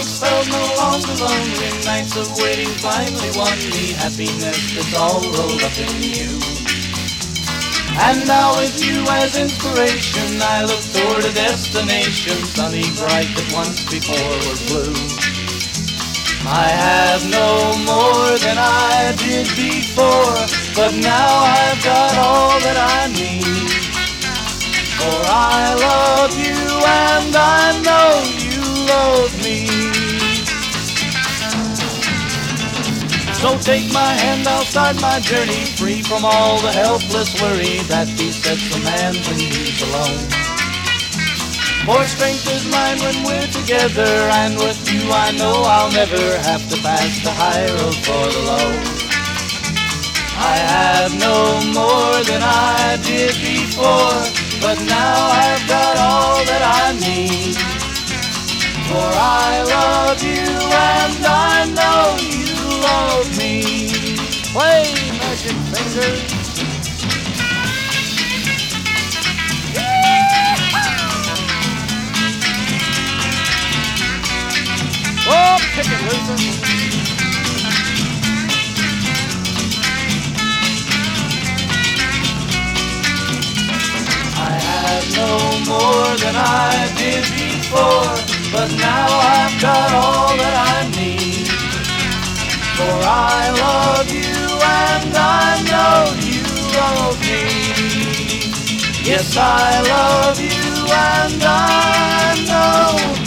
nights felt no longer lonely. Nights of waiting finally won me happiness that's all rolled up in you. And now with you as inspiration, I look toward a destination sunny, bright, that once before was blue. I have no more than I did before, but now I've got all that I need. For I love you and I know you love me. So take my hand, I'll start my journey, free from all the helpless worry that besets a man when he's alone. For strength is mine when we're together, and with you I know I'll never have to pass the high road for the low. I have no more than I did before, but now I've got all that I need. For I love you and I know you love me. Play, magic fingers. Oh, kick it, Luther. I have no more than I did before, but now I've got all that I need. For I love you and I know you love me. Yes, I love you and I know